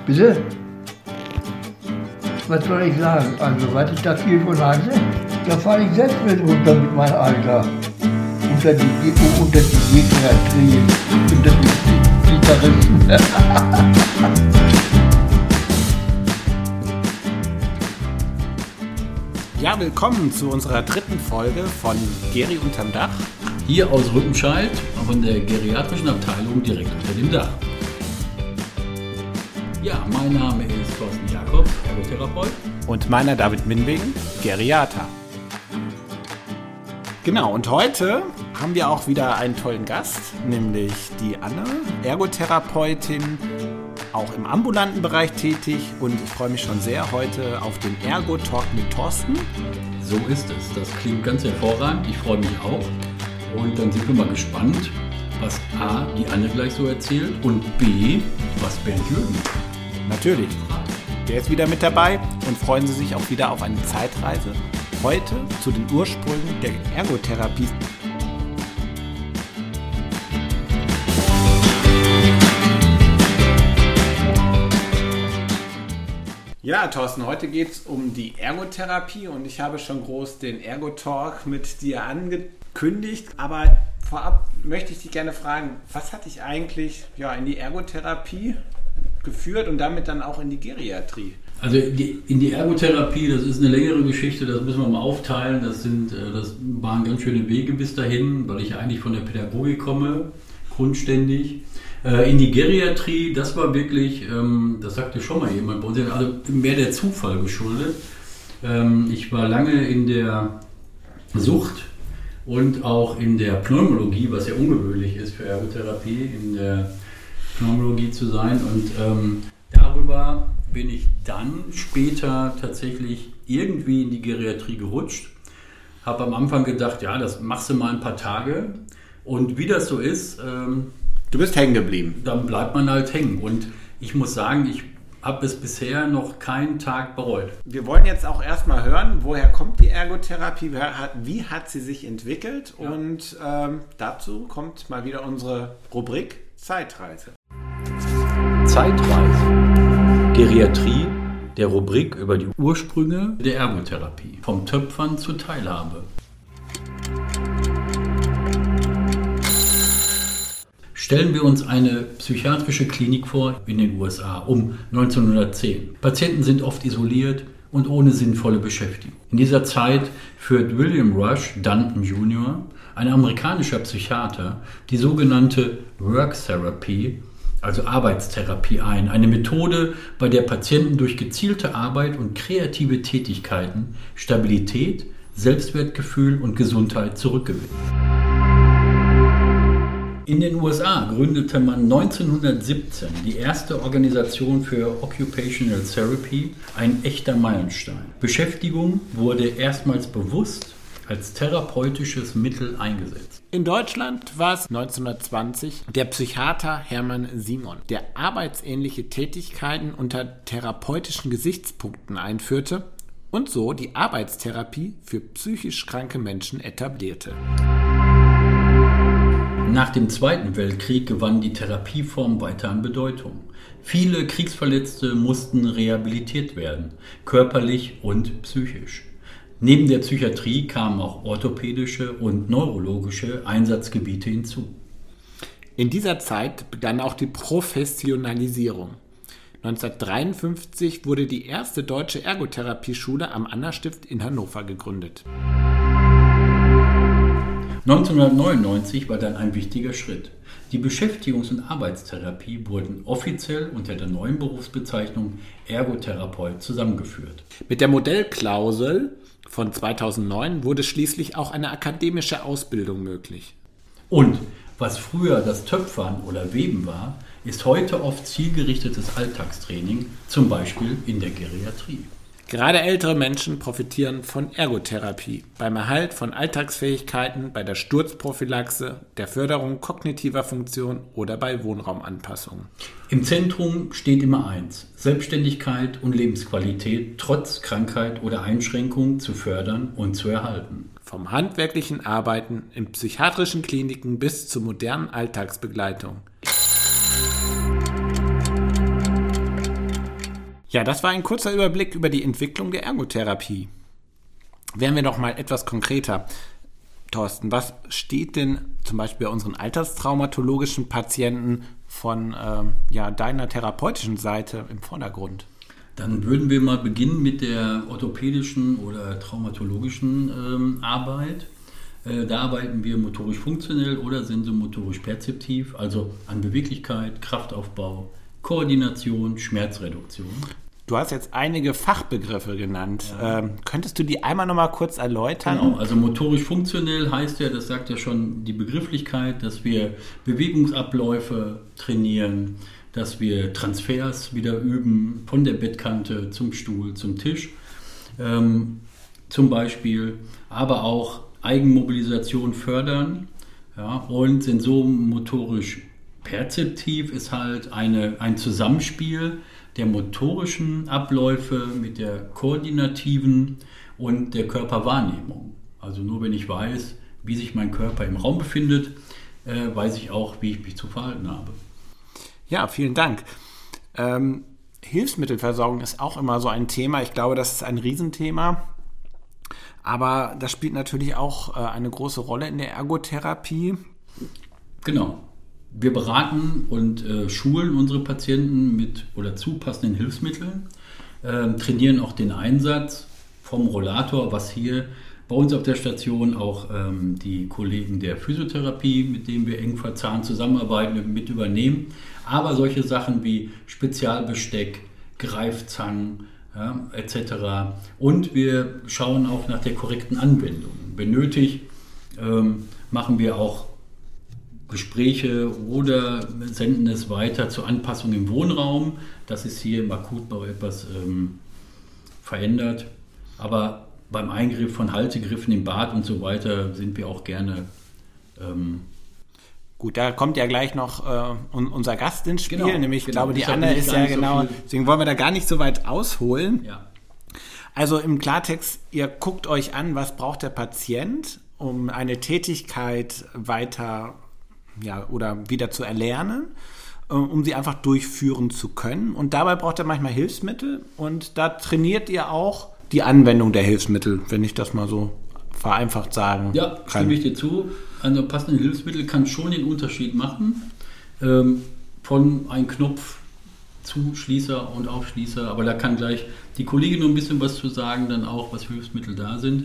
Bitte? Was soll ich sagen? Also, was ich da viel von hatte, da falle ich selbst mit runter mit meinem Alter. Unter die Gegnertrien, unter die Gitarristen. Ja, willkommen zu unserer dritten Folge von Geri unterm Dach. Hier aus Rüttenscheid, von der geriatrischen Abteilung direkt unter dem Dach. Ja, mein Name ist Thorsten Jakob, Ergotherapeut. Und meiner David Minwegen, Geriater. Genau, und heute haben wir auch wieder einen tollen Gast, nämlich die Anne, Ergotherapeutin, auch im ambulanten Bereich tätig, und ich freue mich schon sehr heute auf den Ergo-Talk mit Thorsten. So ist es, das klingt ganz hervorragend, ich freue mich auch. Und dann sind wir mal gespannt, was A, die Anne gleich so erzählt, und B, was Bernd Jürgen. Natürlich, der ist wieder mit dabei, und freuen Sie sich auch wieder auf eine Zeitreise. Heute zu den Ursprüngen der Ergotherapie. Ja, Thorsten, heute geht es um die Ergotherapie, und ich habe schon groß den Ergo-Talk mit dir angekündigt. Aber vorab möchte ich dich gerne fragen, was hat dich eigentlich in die Ergotherapie geführt und damit dann auch in die Geriatrie? Also in die Ergotherapie, das ist eine längere Geschichte, das müssen wir mal aufteilen. Das waren ganz schöne Wege bis dahin, weil ich eigentlich von der Pädagogik komme, grundständig. In die Geriatrie, das war wirklich, das sagte schon mal jemand bei uns, also mehr der Zufall geschuldet. Ich war lange in der Sucht und auch in der Pneumologie, was ja ungewöhnlich ist für Ergotherapie, in der Pneumologie zu sein, und darüber bin ich dann später tatsächlich irgendwie in die Geriatrie gerutscht. Habe am Anfang gedacht, ja, das machst du mal ein paar Tage, und wie das so ist, du bist hängen geblieben. Dann bleibt man halt hängen, und ich muss sagen, ich habe es bisher noch keinen Tag bereut. Wir wollen jetzt auch erstmal hören, woher kommt die Ergotherapie, wie hat sie sich entwickelt, ja. Und dazu kommt mal wieder unsere Rubrik Zeitreise. Zeitreise. Geriatrie, der Rubrik über die Ursprünge der Ergotherapie. Vom Töpfern zur Teilhabe. Stellen wir uns eine psychiatrische Klinik vor in den USA um 1910. Patienten sind oft isoliert und ohne sinnvolle Beschäftigung. In dieser Zeit führt William Rush Dunton Jr., ein amerikanischer Psychiater, die sogenannte Work Therapy, also Arbeitstherapie, ein. Eine Methode, bei der Patienten durch gezielte Arbeit und kreative Tätigkeiten Stabilität, Selbstwertgefühl und Gesundheit zurückgewinnen. In den USA gründete man 1917 die erste Organisation für Occupational Therapy, ein echter Meilenstein. Beschäftigung wurde erstmals bewusst als therapeutisches Mittel eingesetzt. In Deutschland war es 1920 der Psychiater Hermann Simon, der arbeitsähnliche Tätigkeiten unter therapeutischen Gesichtspunkten einführte und so die Arbeitstherapie für psychisch kranke Menschen etablierte. Nach dem Zweiten Weltkrieg gewann die Therapieform weiter an Bedeutung. Viele Kriegsverletzte mussten rehabilitiert werden, körperlich und psychisch. Neben der Psychiatrie kamen auch orthopädische und neurologische Einsatzgebiete hinzu. In dieser Zeit begann auch die Professionalisierung. 1953 wurde die erste deutsche Ergotherapieschule am Anna-Stift in Hannover gegründet. 1999 war dann ein wichtiger Schritt. Die Beschäftigungs- und Arbeitstherapie wurden offiziell unter der neuen Berufsbezeichnung Ergotherapeut zusammengeführt. Mit der Modellklausel von 2009 wurde schließlich auch eine akademische Ausbildung möglich. Und was früher das Töpfern oder Weben war, ist heute oft zielgerichtetes Alltagstraining, zum Beispiel in der Geriatrie. Gerade ältere Menschen profitieren von Ergotherapie beim Erhalt von Alltagsfähigkeiten, bei der Sturzprophylaxe, der Förderung kognitiver Funktion oder bei Wohnraumanpassungen. Im Zentrum steht immer eins: Selbstständigkeit und Lebensqualität trotz Krankheit oder Einschränkung zu fördern und zu erhalten. Vom handwerklichen Arbeiten in psychiatrischen Kliniken bis zur modernen Alltagsbegleitung. Ja, das war ein kurzer Überblick über die Entwicklung der Ergotherapie. Werden wir noch mal etwas konkreter. Thorsten, was steht denn zum Beispiel bei unseren alterstraumatologischen Patienten von deiner therapeutischen Seite im Vordergrund? Dann würden wir mal beginnen mit der orthopädischen oder traumatologischen Arbeit. Da arbeiten wir motorisch funktionell oder sensomotorisch perzeptiv, also an Beweglichkeit, Kraftaufbau, Koordination, Schmerzreduktion. Du hast jetzt einige Fachbegriffe genannt. Ja. Könntest du die einmal noch mal kurz erläutern? Genau, also motorisch funktionell heißt ja, das sagt ja schon die Begrifflichkeit, dass wir Bewegungsabläufe trainieren, dass wir Transfers wieder üben, von der Bettkante zum Stuhl, zum Tisch zum Beispiel, aber auch Eigenmobilisation fördern. Ja, und sensomotorisch perzeptiv ist halt ein Zusammenspiel der motorischen Abläufe mit der koordinativen und der Körperwahrnehmung. Also nur wenn ich weiß, wie sich mein Körper im Raum befindet, weiß ich auch, wie ich mich zu verhalten habe. Ja, vielen Dank. Hilfsmittelversorgung ist auch immer so ein Thema. Ich glaube, das ist ein Riesenthema. Aber das spielt natürlich auch eine große Rolle in der Ergotherapie. Genau. Wir beraten und schulen unsere Patienten mit oder zu passenden Hilfsmitteln, trainieren auch den Einsatz vom Rollator, was hier bei uns auf der Station auch die Kollegen der Physiotherapie, mit denen wir eng verzahnt zusammenarbeiten, mit übernehmen. Aber solche Sachen wie Spezialbesteck, Greifzangen, etc. Und wir schauen auch nach der korrekten Anwendung. Wenn nötig, machen wir auch Gespräche oder senden es weiter zur Anpassung im Wohnraum. Das ist hier im Akutbau etwas verändert. Aber beim Eingriff von Haltegriffen im Bad und so weiter sind wir auch gerne. Gut, da kommt ja gleich noch unser Gast ins Spiel, genau, nämlich, ich genau. glaube, die Anne ist ja genau, deswegen wollen wir da gar nicht so weit ausholen. Ja. Also im Klartext, ihr guckt euch an, was braucht der Patient, um eine Tätigkeit weiter oder wieder zu erlernen, um sie einfach durchführen zu können. Und dabei braucht er manchmal Hilfsmittel und da trainiert ihr auch die Anwendung der Hilfsmittel, wenn ich das mal so vereinfacht sagen kann. Ja, stimme ich dir zu. Ein passendes Hilfsmittel kann schon den Unterschied machen. Von einem Knopf zu Schließer und Aufschließer, aber da kann gleich die Kollegin noch ein bisschen was zu sagen, dann auch, was für Hilfsmittel da sind.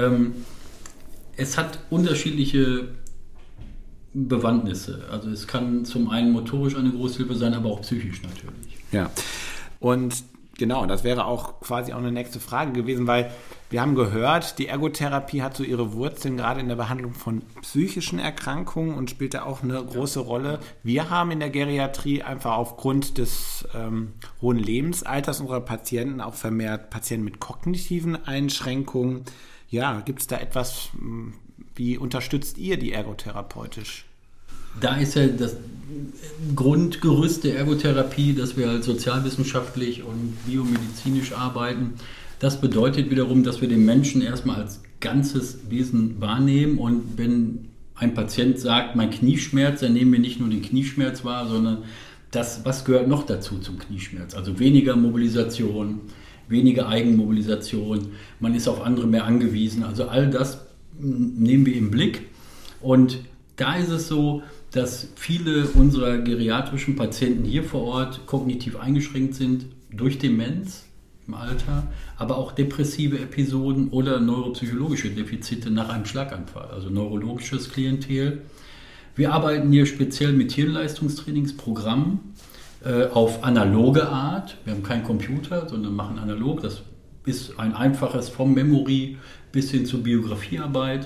Es hat unterschiedliche Bewandtnisse. Also es kann zum einen motorisch eine Großhilfe sein, aber auch psychisch natürlich. Ja, und genau, das wäre auch quasi auch eine nächste Frage gewesen, weil wir haben gehört, die Ergotherapie hat so ihre Wurzeln gerade in der Behandlung von psychischen Erkrankungen und spielt da auch eine große Rolle. Wir haben in der Geriatrie einfach aufgrund des hohen Lebensalters unserer Patienten auch vermehrt Patienten mit kognitiven Einschränkungen. Ja, gibt es da etwas, wie unterstützt ihr die ergotherapeutisch? Da ist ja das Grundgerüst der Ergotherapie, dass wir halt sozialwissenschaftlich und biomedizinisch arbeiten. Das bedeutet wiederum, dass wir den Menschen erstmal als ganzes Wesen wahrnehmen und wenn ein Patient sagt, mein Knieschmerz, dann nehmen wir nicht nur den Knieschmerz wahr, sondern das, was gehört noch dazu zum Knieschmerz? Also weniger Mobilisation, weniger Eigenmobilisation, man ist auf andere mehr angewiesen. Also all das nehmen wir im Blick und da ist es so, dass viele unserer geriatrischen Patienten hier vor Ort kognitiv eingeschränkt sind durch Demenz im Alter, aber auch depressive Episoden oder neuropsychologische Defizite nach einem Schlaganfall, also neurologisches Klientel. Wir arbeiten hier speziell mit Hirnleistungstrainingsprogrammen auf analoge Art. Wir haben keinen Computer, sondern machen analog. Das ist ein einfaches vom Memory bis hin zur Biografiearbeit.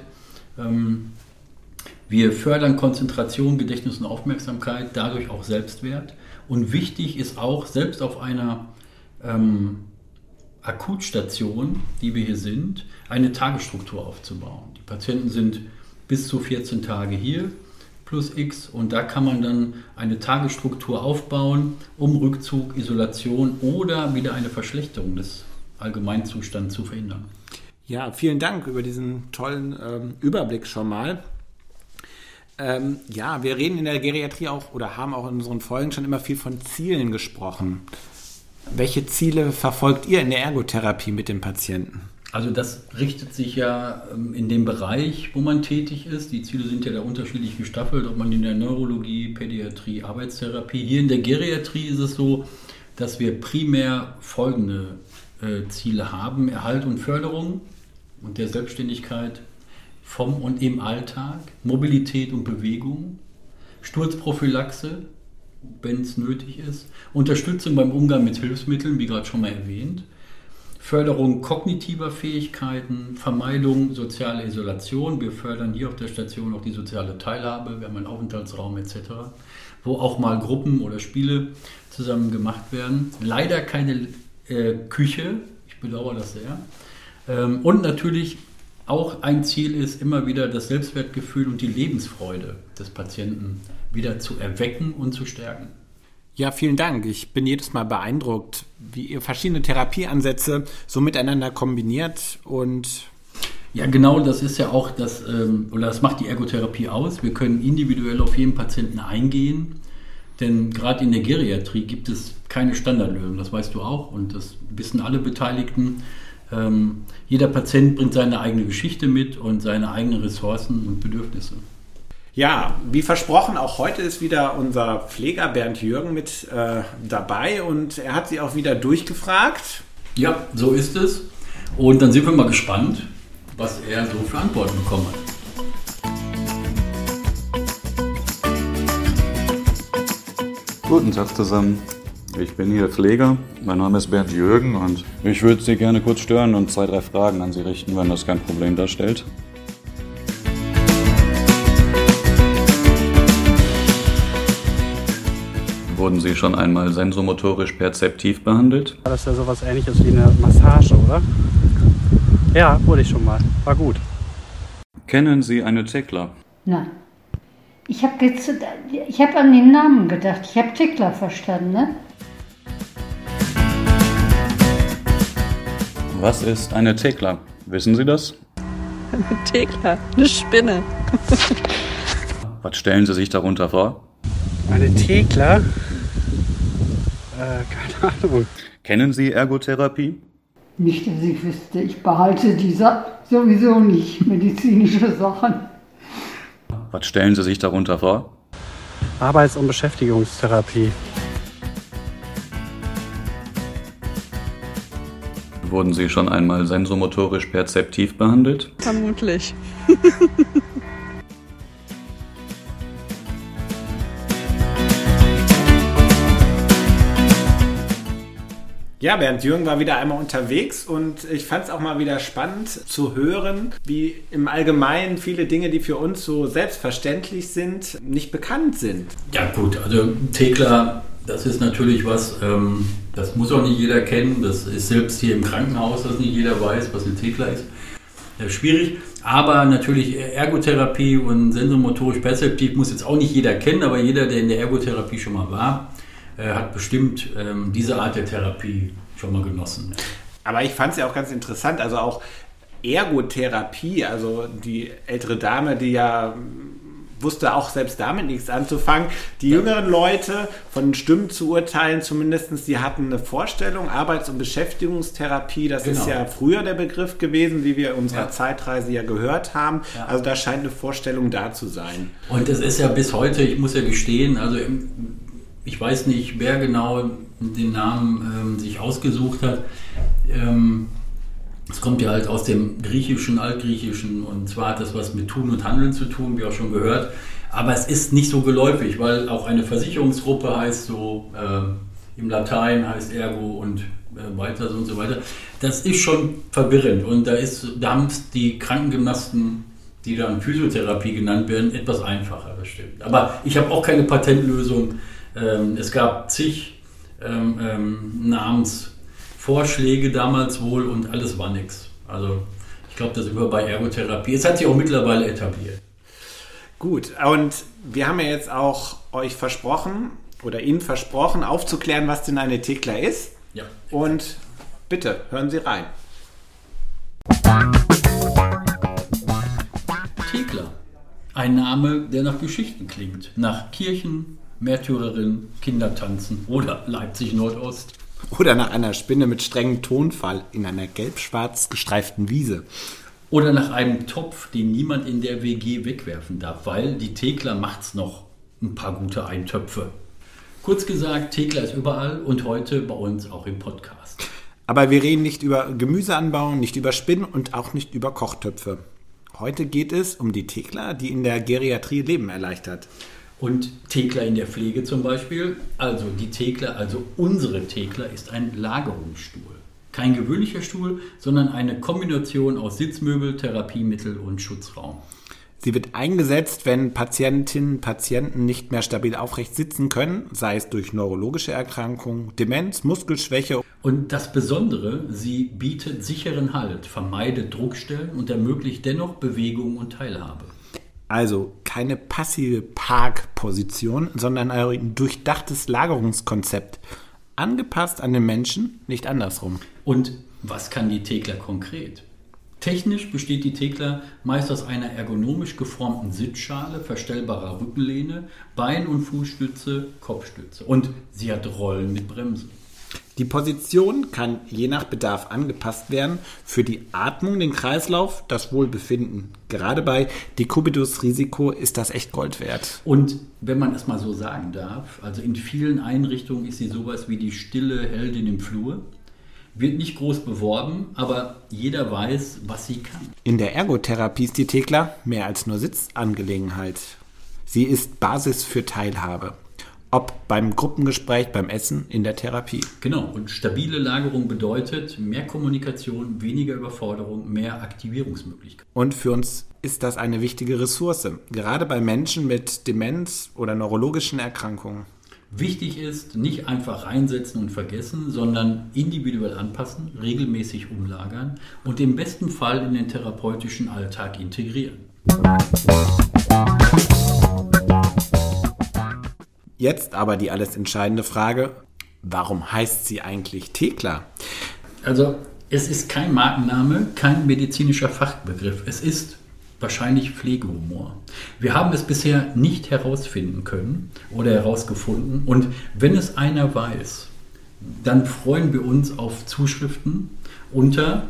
Wir fördern Konzentration, Gedächtnis und Aufmerksamkeit, dadurch auch Selbstwert. Und wichtig ist auch, selbst auf einer Akutstation, die wir hier sind, eine Tagesstruktur aufzubauen. Die Patienten sind bis zu 14 Tage hier, plus X, und da kann man dann eine Tagesstruktur aufbauen, um Rückzug, Isolation oder wieder eine Verschlechterung des Allgemeinzustands zu verhindern. Ja, vielen Dank über diesen tollen Überblick schon mal. Wir reden in der Geriatrie auch oder haben auch in unseren Folgen schon immer viel von Zielen gesprochen. Welche Ziele verfolgt ihr in der Ergotherapie mit den Patienten? Also das richtet sich ja in dem Bereich, wo man tätig ist. Die Ziele sind ja da unterschiedlich gestaffelt, ob man in der Neurologie, Pädiatrie, Arbeitstherapie. Hier in der Geriatrie ist es so, dass wir primär folgende Ziele haben: Erhalt und Förderung und der Selbstständigkeit vom und im Alltag, Mobilität und Bewegung, Sturzprophylaxe, wenn es nötig ist, Unterstützung beim Umgang mit Hilfsmitteln, wie gerade schon mal erwähnt, Förderung kognitiver Fähigkeiten, Vermeidung sozialer Isolation. Wir fördern hier auf der Station auch die soziale Teilhabe. Wir haben einen Aufenthaltsraum etc., wo auch mal Gruppen oder Spiele zusammen gemacht werden. Leider keine Küche, ich bedauere das sehr. Und natürlich auch ein Ziel ist immer wieder das Selbstwertgefühl und die Lebensfreude des Patienten wieder zu erwecken und zu stärken. Ja, vielen Dank. Ich bin jedes Mal beeindruckt, wie ihr verschiedene Therapieansätze so miteinander kombiniert und ja, genau, das ist ja auch das macht die Ergotherapie aus. Wir können individuell auf jeden Patienten eingehen, denn gerade in der Geriatrie gibt es keine Standardlösung, das weißt du auch und das wissen alle Beteiligten. Jeder Patient bringt seine eigene Geschichte mit und seine eigenen Ressourcen und Bedürfnisse. ja, wie versprochen, auch heute ist wieder unser Pfleger Bernd Jürgen mit dabei und er hat sie auch wieder durchgefragt. Ja, so ist es. Und dann sind wir mal gespannt, was er so für Antworten bekommen hat. Guten Tag zusammen. Ich bin hier Pfleger. Mein Name ist Bernd Jürgen und ich würde Sie gerne kurz stören und 2, 3 Fragen an Sie richten, wenn das kein Problem darstellt. Wurden Sie schon einmal sensomotorisch perzeptiv behandelt? Das ist ja sowas Ähnliches wie eine Massage, oder? Ja, wurde ich schon mal. War gut. Kennen Sie eine Tekla? Nein. Ich habe an den Namen gedacht. Ich habe Tickler verstanden, ne? Was ist eine Tekla? Wissen Sie das? Eine Thekla, eine Spinne. Was stellen Sie sich darunter vor? Eine Thekla? Keine Ahnung. Kennen Sie Ergotherapie? Nicht, dass ich wüsste. Ich behalte sowieso nicht medizinische Sachen. Was stellen Sie sich darunter vor? Arbeits- und Beschäftigungstherapie. Wurden Sie schon einmal sensomotorisch perzeptiv behandelt? Vermutlich. Ja, Bernd Jürgen war wieder einmal unterwegs und ich fand es auch mal wieder spannend zu hören, wie im Allgemeinen viele Dinge, die für uns so selbstverständlich sind, nicht bekannt sind. Ja gut, also Thekla, das ist natürlich was, das muss auch nicht jeder kennen. Das ist selbst hier im Krankenhaus, dass nicht jeder weiß, was eine Thekla ist. Das ist schwierig, aber natürlich Ergotherapie und sensomotorisch perzeptiv muss jetzt auch nicht jeder kennen, aber jeder, der in der Ergotherapie schon mal war, hat bestimmt diese Art der Therapie schon mal genossen. Aber ich fand es ja auch ganz interessant, also auch Ergotherapie, also die ältere Dame, die ja wusste auch selbst damit nichts anzufangen. Die jüngeren Leute, von den Stimmen zu urteilen zumindest, die hatten eine Vorstellung, Arbeits- und Beschäftigungstherapie, das ist ja früher der Begriff gewesen, wie wir in unserer Zeitreise ja gehört haben. Ja. Also da scheint eine Vorstellung da zu sein. Und es ist ja bis heute, ich muss ja gestehen, also ich weiß nicht, wer genau den Namen sich ausgesucht hat. Es kommt ja halt aus dem Griechischen, Altgriechischen und zwar hat das was mit Tun und Handeln zu tun, wie auch schon gehört. Aber es ist nicht so geläufig, weil auch eine Versicherungsgruppe heißt so, im Latein heißt Ergo und weiter so und so weiter. Das ist schon verwirrend und da haben es die Krankengymnasten, die dann Physiotherapie genannt werden, etwas einfacher, das stimmt. Aber ich habe auch keine Patentlösung. Es gab zig Namensvorschläge damals wohl und alles war nichts. Also ich glaube, da sind wir bei Ergotherapie. Es hat sich auch mittlerweile etabliert. Gut, und wir haben ja jetzt auch euch versprochen oder Ihnen versprochen, aufzuklären, was denn eine Thekla ist. Ja. Und bitte, hören Sie rein. Thekla. Ein Name, der nach Geschichten klingt. Nach Kirchen, Märtyrerin, Kindertanzen oder Leipzig Nordost. Oder nach einer Spinne mit strengem Tonfall in einer gelb-schwarz gestreiften Wiese. Oder nach einem Topf, den niemand in der WG wegwerfen darf, weil die Thekla macht's noch ein paar gute Eintöpfe. Kurz gesagt, Thekla ist überall und heute bei uns auch im Podcast. Aber wir reden nicht über Gemüseanbau, nicht über Spinnen und auch nicht über Kochtöpfe. Heute geht es um die Thekla, die in der Geriatrie Leben erleichtert. Und Thekla in der Pflege zum Beispiel, also die Thekla, also unsere Thekla, ist ein Lagerungsstuhl. Kein gewöhnlicher Stuhl, sondern eine Kombination aus Sitzmöbel, Therapiemittel und Schutzraum. Sie wird eingesetzt, wenn Patientinnen und Patienten nicht mehr stabil aufrecht sitzen können, sei es durch neurologische Erkrankungen, Demenz, Muskelschwäche. Und das Besondere, sie bietet sicheren Halt, vermeidet Druckstellen und ermöglicht dennoch Bewegung und Teilhabe. Also keine passive Parkposition, sondern ein durchdachtes Lagerungskonzept. Angepasst an den Menschen, nicht andersrum. Und was kann die Thekla konkret? Technisch besteht die Thekla meist aus einer ergonomisch geformten Sitzschale, verstellbarer Rückenlehne, Bein- und Fußstütze, Kopfstütze. Und sie hat Rollen mit Bremsen. Die Position kann je nach Bedarf angepasst werden. Für die Atmung, den Kreislauf, das Wohlbefinden. Gerade bei Dekubitus-Risiko ist das echt Gold wert. Und wenn man es mal so sagen darf, also in vielen Einrichtungen ist sie sowas wie die stille Heldin im Flur. Wird nicht groß beworben, aber jeder weiß, was sie kann. In der Ergotherapie ist die Thekla mehr als nur Sitzangelegenheit. Sie ist Basis für Teilhabe. Ob beim Gruppengespräch, beim Essen, in der Therapie. Genau, und stabile Lagerung bedeutet mehr Kommunikation, weniger Überforderung, mehr Aktivierungsmöglichkeiten. Und für uns ist das eine wichtige Ressource, gerade bei Menschen mit Demenz oder neurologischen Erkrankungen. Wichtig ist, nicht einfach reinsetzen und vergessen, sondern individuell anpassen, regelmäßig umlagern und im besten Fall in den therapeutischen Alltag integrieren. Jetzt aber die alles entscheidende Frage, warum heißt sie eigentlich Thekla? Also es ist kein Markenname, kein medizinischer Fachbegriff, es ist wahrscheinlich Pflegehumor. Wir haben es bisher nicht herausfinden können oder herausgefunden und wenn es einer weiß, dann freuen wir uns auf Zuschriften unter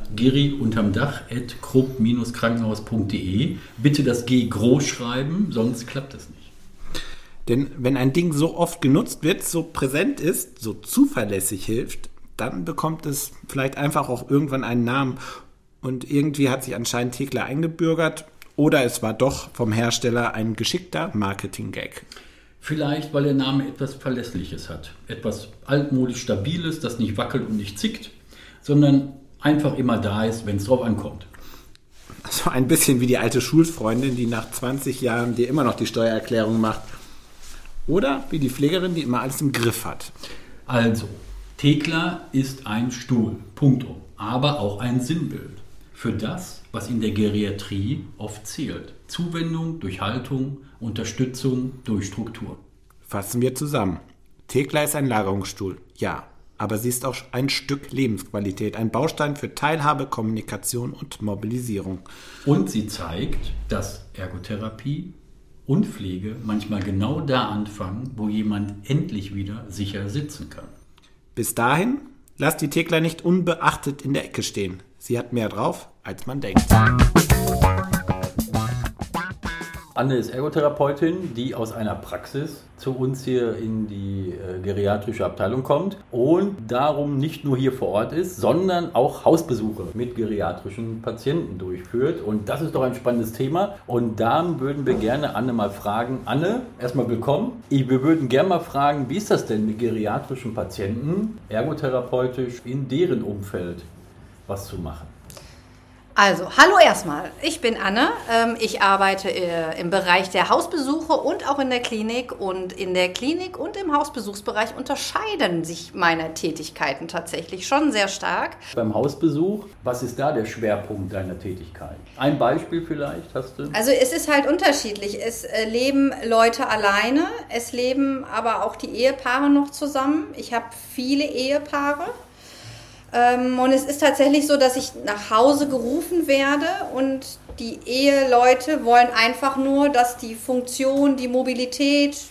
geri-unterm-dach@krupp-krankenhaus.de. Bitte das G groß schreiben, sonst klappt es nicht. Denn wenn ein Ding so oft genutzt wird, so präsent ist, so zuverlässig hilft, dann bekommt es vielleicht einfach auch irgendwann einen Namen. Und irgendwie hat sich anscheinend Thekla eingebürgert oder es war doch vom Hersteller ein geschickter Marketing-Gag. Vielleicht, weil der Name etwas Verlässliches hat. Etwas altmodisch Stabiles, das nicht wackelt und nicht zickt, sondern einfach immer da ist, wenn es drauf ankommt. So ein bisschen wie die alte Schulfreundin, die nach 20 Jahren dir immer noch die Steuererklärung macht. Oder wie die Pflegerin, die immer alles im Griff hat. Also, Thekla ist ein Stuhl, punktum, aber auch ein Sinnbild für das, was in der Geriatrie oft zählt. Zuwendung durch Haltung, Unterstützung durch Struktur. Fassen wir zusammen. Thekla ist ein Lagerungsstuhl, ja, aber sie ist auch ein Stück Lebensqualität, ein Baustein für Teilhabe, Kommunikation und Mobilisierung. Und sie zeigt, dass Ergotherapie und Pflege manchmal genau da anfangen, wo jemand endlich wieder sicher sitzen kann. Bis dahin, lasst die Thekla nicht unbeachtet in der Ecke stehen. Sie hat mehr drauf, als man denkt. Anne ist Ergotherapeutin, die aus einer Praxis zu uns hier in die geriatrische Abteilung kommt und darum nicht nur hier vor Ort ist, sondern auch Hausbesuche mit geriatrischen Patienten durchführt. Und das ist doch ein spannendes Thema. Und da würden wir gerne Anne mal fragen. Anne, erstmal willkommen. Wir würden gerne mal fragen, wie ist das denn mit geriatrischen Patienten, ergotherapeutisch in deren Umfeld was zu machen? Also, hallo erstmal. Ich bin Anne. Ich arbeite im Bereich der Hausbesuche und auch in der Klinik. Und in der Klinik und im Hausbesuchsbereich unterscheiden sich meine Tätigkeiten tatsächlich schon sehr stark. Beim Hausbesuch, was ist da der Schwerpunkt deiner Tätigkeit? Ein Beispiel vielleicht hast du? Also es ist halt unterschiedlich. Es leben Leute alleine, es leben aber auch die Ehepaare noch zusammen. Ich habe viele Ehepaare. Und es ist tatsächlich so, dass ich nach Hause gerufen werde und die Eheleute wollen einfach nur, dass die Funktion, die Mobilität,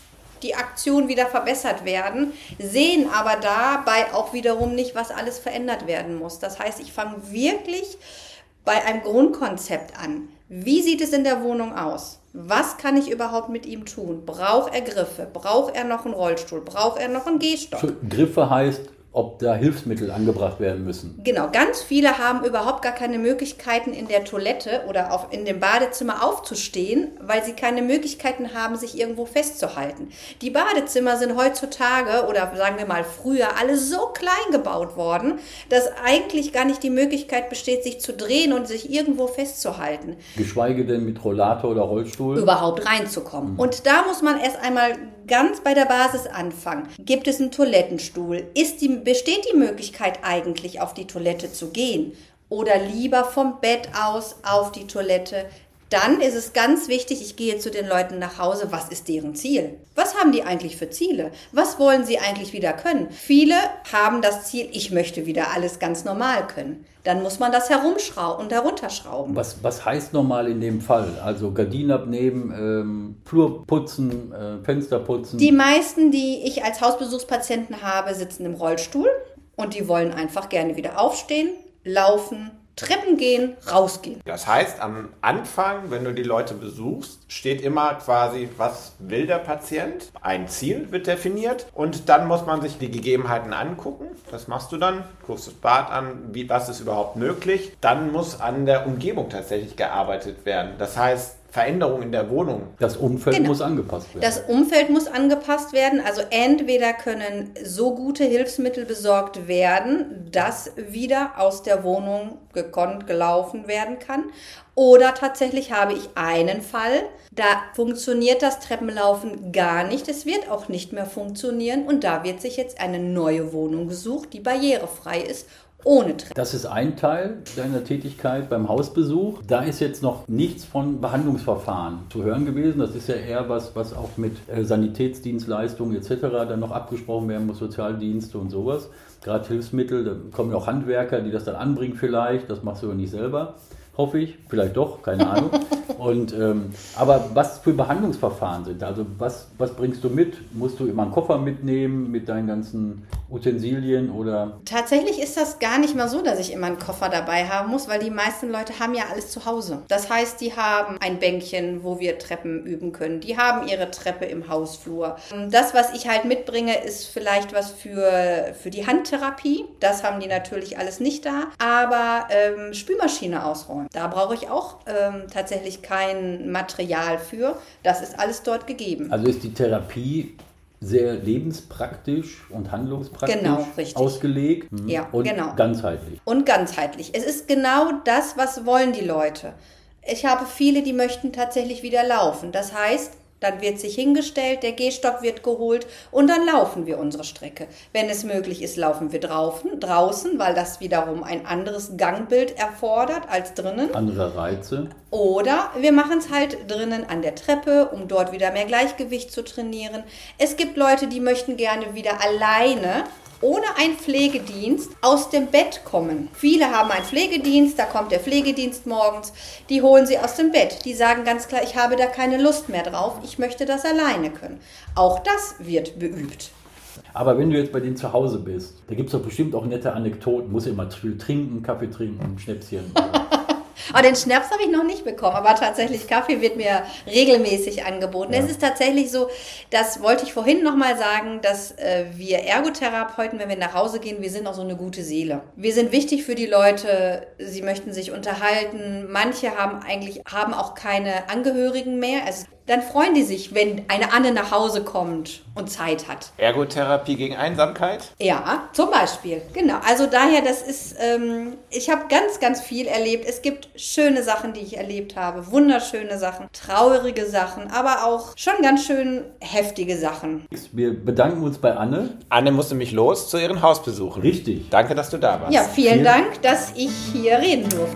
die Aktion wieder verbessert werden, sehen aber dabei auch wiederum nicht, was alles verändert werden muss. Das heißt, ich fange wirklich bei einem Grundkonzept an. Wie sieht es in der Wohnung aus? Was kann ich überhaupt mit ihm tun? Braucht er Griffe? Braucht er noch einen Rollstuhl? Braucht er noch einen Gehstock? Griffe heißt, ob da Hilfsmittel angebracht werden müssen. Genau, ganz viele haben überhaupt gar keine Möglichkeiten in der Toilette oder in dem Badezimmer aufzustehen, weil sie keine Möglichkeiten haben, sich irgendwo festzuhalten. Die Badezimmer sind heutzutage oder sagen wir mal früher alle so klein gebaut worden, dass eigentlich gar nicht die Möglichkeit besteht, sich zu drehen und sich irgendwo festzuhalten. Geschweige denn mit Rollator oder Rollstuhl. Überhaupt reinzukommen. Und da muss man erst einmal ganz bei der Basis anfangen. Gibt es einen Toilettenstuhl? Besteht die Möglichkeit eigentlich auf die Toilette zu gehen? Oder lieber vom Bett aus auf die Toilette? Dann ist es ganz wichtig, ich gehe zu den Leuten nach Hause, was ist deren Ziel? Was haben die eigentlich für Ziele? Was wollen sie eigentlich wieder können? Viele haben das Ziel, ich möchte wieder alles ganz normal können. Dann muss man das herumschrauben und herunterschrauben. Was heißt normal in dem Fall? Also Gardinen abnehmen, Flur putzen, Fenster putzen? Die meisten, die ich als Hausbesuchspatienten habe, sitzen im Rollstuhl und die wollen einfach gerne wieder aufstehen, laufen, Treppen gehen, rausgehen. Das heißt, am Anfang, wenn du die Leute besuchst, steht immer quasi, was will der Patient? Ein Ziel wird definiert und dann muss man sich die Gegebenheiten angucken. Das machst du dann, guckst das Bad an, was ist überhaupt möglich. Dann muss an der Umgebung tatsächlich gearbeitet werden. Das heißt, Veränderung in der Wohnung. Das Umfeld muss angepasst werden. Das Umfeld muss angepasst werden. Also entweder können so gute Hilfsmittel besorgt werden, dass wieder aus der Wohnung gekonnt gelaufen werden kann. Oder tatsächlich habe ich einen Fall, da funktioniert das Treppenlaufen gar nicht. Es wird auch nicht mehr funktionieren. Und da wird sich jetzt eine neue Wohnung gesucht, die barrierefrei ist. Ohne Treppe. Das ist ein Teil deiner Tätigkeit beim Hausbesuch. Da ist jetzt noch nichts von Behandlungsverfahren zu hören gewesen. Das ist ja eher was auch mit Sanitätsdienstleistungen etc. dann noch abgesprochen werden muss, Sozialdienste und sowas. Gerade Hilfsmittel, da kommen auch Handwerker, die das dann anbringen vielleicht. Das machst du ja nicht selber, hoffe ich. Vielleicht doch, keine Ahnung. Und, aber was für Behandlungsverfahren sind? Also was bringst du mit? Musst du immer einen Koffer mitnehmen mit deinen ganzen Utensilien oder? Tatsächlich ist das gar nicht mal so, dass ich immer einen Koffer dabei haben muss, weil die meisten Leute haben ja alles zu Hause. Das heißt, die haben ein Bänkchen, wo wir Treppen üben können. Die haben ihre Treppe im Hausflur. Das, was ich halt mitbringe, ist vielleicht was für die Handtherapie. Das haben die natürlich alles nicht da. Aber Spülmaschine ausräumen, da brauche ich auch tatsächlich kein Material für. Das ist alles dort gegeben. Also ist die Therapie sehr lebenspraktisch und handlungspraktisch ausgelegt Ja, und genau. ganzheitlich. Und ganzheitlich. Es ist genau das, was wollen die Leute. Ich habe viele, die möchten tatsächlich wieder laufen. Das heißt, dann wird sich hingestellt, der Gehstock wird geholt und dann laufen wir unsere Strecke. Wenn es möglich ist, laufen wir draußen, weil das wiederum ein anderes Gangbild erfordert als drinnen. Andere Reize. Oder wir machen es halt drinnen an der Treppe, um dort wieder mehr Gleichgewicht zu trainieren. Es gibt Leute, die möchten gerne wieder alleine, ohne einen Pflegedienst, aus dem Bett kommen. Viele haben einen Pflegedienst, da kommt der Pflegedienst morgens, die holen sie aus dem Bett. Die sagen ganz klar, ich habe da keine Lust mehr drauf, ich möchte das alleine können. Auch das wird beübt. Aber wenn du jetzt bei denen zu Hause bist, da gibt es doch bestimmt auch nette Anekdoten. Muss immer viel trinken, Kaffee trinken, Schnäpschen. Aber den Schnaps habe ich noch nicht bekommen, aber tatsächlich Kaffee wird mir regelmäßig angeboten. Ja. Es ist tatsächlich so, das wollte ich vorhin nochmal sagen, dass wir Ergotherapeuten, wenn wir nach Hause gehen, wir sind auch so eine gute Seele. Wir sind wichtig für die Leute, sie möchten sich unterhalten. Manche haben auch keine Angehörigen mehr. Also dann freuen die sich, wenn eine Anne nach Hause kommt und Zeit hat. Ergotherapie gegen Einsamkeit? Ja, zum Beispiel. Genau. Also daher, das ist, ich habe ganz, ganz viel erlebt. Es gibt schöne Sachen, die ich erlebt habe, wunderschöne Sachen, traurige Sachen, aber auch schon ganz schön heftige Sachen. Wir bedanken uns bei Anne. Anne musste mich los zu ihren Hausbesuchen. Richtig. Danke, dass du da warst. Ja, vielen Dank, dass ich hier reden durfte.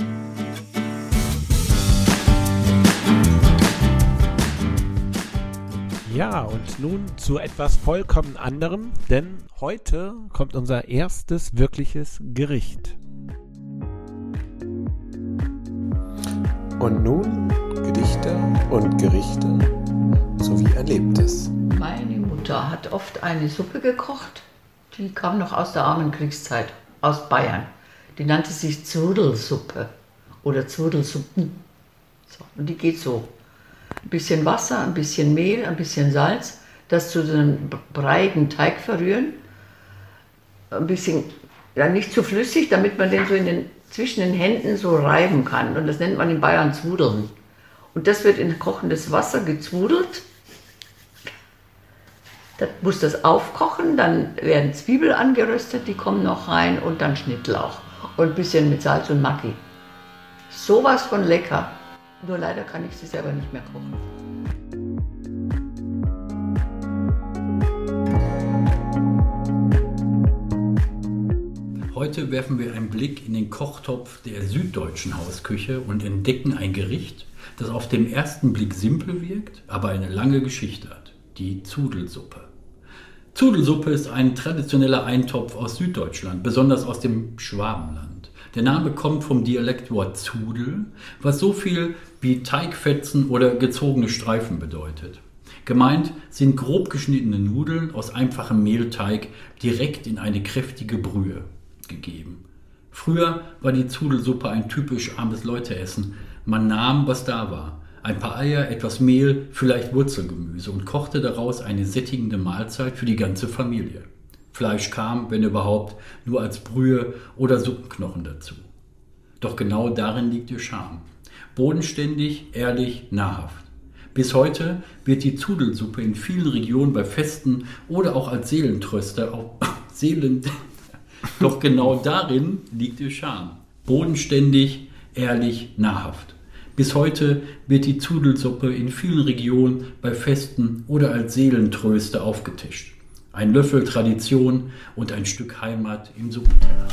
Ja, und nun zu etwas vollkommen anderem, denn heute kommt unser erstes wirkliches Gericht. Und nun Gedichte und Gerichte sowie Erlebtes. Meine Mutter hat oft eine Suppe gekocht, die kam noch aus der armen Kriegszeit, aus Bayern. Die nannte sich Zwodelsuppe oder Zwodelsuppen. So, und die geht so. Ein bisschen Wasser, ein bisschen Mehl, ein bisschen Salz, das zu so einem breiigen Teig verrühren. Ein bisschen, ja, nicht zu flüssig, damit man den so zwischen den Händen so reiben kann. Und das nennt man in Bayern Zwudeln. Und das wird in kochendes Wasser gezwudelt. Dann muss das aufkochen, dann werden Zwiebeln angeröstet, die kommen noch rein und dann Schnittlauch. Und ein bisschen mit Salz und Maggi. Sowas von lecker. Nur leider kann ich sie selber nicht mehr kochen. Heute werfen wir einen Blick in den Kochtopf der süddeutschen Hausküche und entdecken ein Gericht, das auf den ersten Blick simpel wirkt, aber eine lange Geschichte hat. Die Zudelsuppe. Zudelsuppe ist ein traditioneller Eintopf aus Süddeutschland, besonders aus dem Schwabenland. Der Name kommt vom Dialektwort Zudel, was so viel wie Teigfetzen oder gezogene Streifen bedeutet. Gemeint sind grob geschnittene Nudeln aus einfachem Mehlteig direkt in eine kräftige Brühe gegeben. Früher war die Zudelsuppe ein typisch armes Leuteessen. Man nahm, was da war. Ein paar Eier, etwas Mehl, vielleicht Wurzelgemüse und kochte daraus eine sättigende Mahlzeit für die ganze Familie. Fleisch kam, wenn überhaupt, nur als Brühe oder Suppenknochen dazu. Doch genau darin liegt ihr Charme. Bodenständig, ehrlich, nahrhaft. Bis heute wird die Zudelsuppe in vielen Regionen bei Festen oder auch als Seelentröster Doch genau darin liegt ihr Charme. Bodenständig, ehrlich, nahrhaft. Bis heute wird die Zudelsuppe in vielen Regionen bei Festen oder als Seelentröster aufgetischt. Ein Löffel Tradition und ein Stück Heimat im Suppenteller.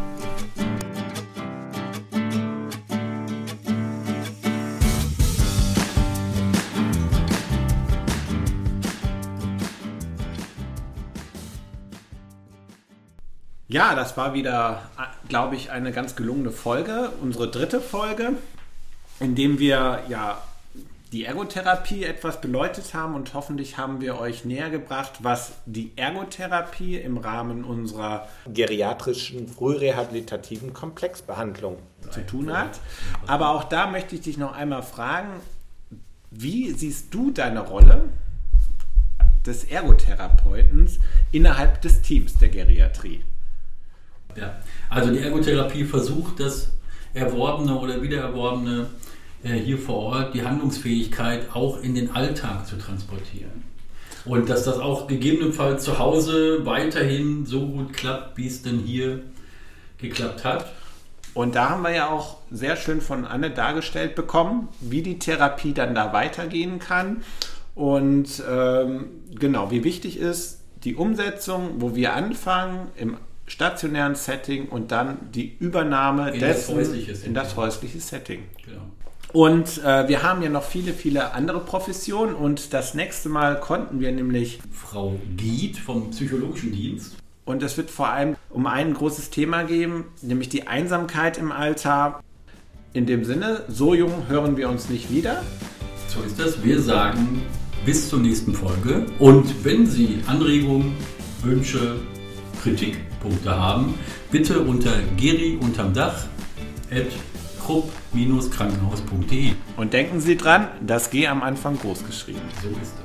Ja, das war wieder, glaube ich, eine ganz gelungene Folge, unsere 3. Folge, in dem wir ja die Ergotherapie etwas beleuchtet haben und hoffentlich haben wir euch näher gebracht, was die Ergotherapie im Rahmen unserer geriatrischen frührehabilitativen Komplexbehandlung zu tun hat. Aber auch da möchte ich dich noch einmal fragen, wie siehst du deine Rolle des Ergotherapeuten innerhalb des Teams der Geriatrie? Ja, also die Ergotherapie versucht, das Erworbene oder Wiedererworbene hier vor Ort, die Handlungsfähigkeit auch in den Alltag zu transportieren. Und dass das auch gegebenenfalls zu Hause weiterhin so gut klappt, wie es denn hier geklappt hat. Und da haben wir ja auch sehr schön von Anne dargestellt bekommen, wie die Therapie dann da weitergehen kann. Und genau, wie wichtig ist die Umsetzung, wo wir anfangen, im stationären Setting und dann die Übernahme in das häusliche Setting. Genau. Und wir haben ja noch viele, viele andere Professionen und das nächste Mal konnten wir nämlich Frau Gied vom Psychologischen Dienst. Und es wird vor allem um ein großes Thema gehen, nämlich die Einsamkeit im Alter. In dem Sinne, so jung hören wir uns nicht wieder. So ist das. Wir sagen bis zur nächsten Folge. Und wenn Sie Anregungen, Wünsche, Kritikpunkte haben, bitte unter geri-unterm-dach@krupp-krankenhaus.de. Und denken Sie dran, das G am Anfang groß geschrieben. So ist es.